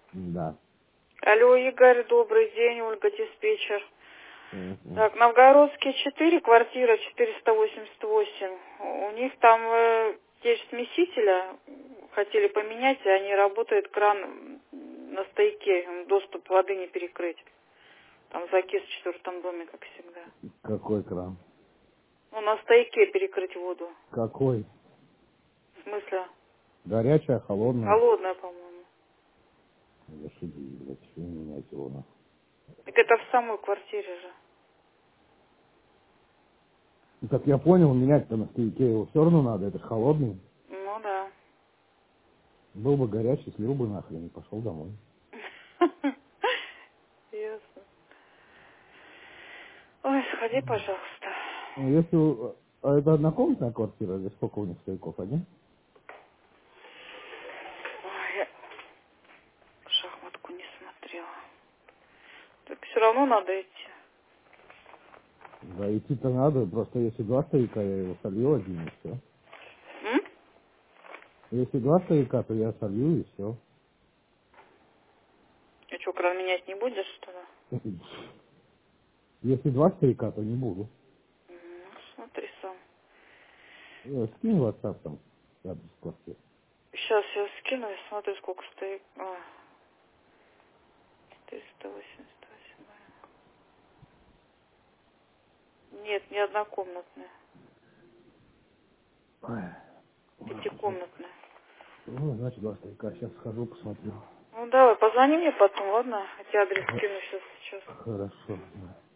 Да. Алло, Игорь, добрый день, Ольга, диспетчер. Мгм. Так, Новгородский 4, квартира 488. У них там течь смесителя хотели поменять, и они работает кран на стояке, доступ воды не перекрыть. Там закис в четвертом доме, как всегда. Какой кран? Ну, на стояке перекрыть воду. Какой? В смысле? Горячая, холодная? Холодная, по-моему. Зашибись, блядь, что не менять его на. Так это в самой квартире же. Ну, как я понял, менять-то на стояке его все равно надо, это ж холодный. Ну да. Был бы горячий, слил бы нахрен и пошел домой. Ясно. Ой, сходи, пожалуйста. Ну, если... А это однокомнатная квартира или сколько у них стояков? Один? Ой, я шахматку не смотрела. Так все равно надо идти. Да, идти-то надо, просто если два стояка, я его солью один и все. М? Если два стояка, то я солью и все. И что, кран менять не будешь, что ли? Если два стояка, то не буду. Ну, смотри сам. Скинь в WhatsApp там адрес квартиры. Сейчас я скину и смотрю, сколько стоит. 488. Нет, не однокомнатная. Ой, Пятикомнатная. ну, значит, два стояка. Сейчас схожу, посмотрю. Ну давай, позвони мне потом, ладно? Я тебе адрес скину сейчас. Хорошо. Да.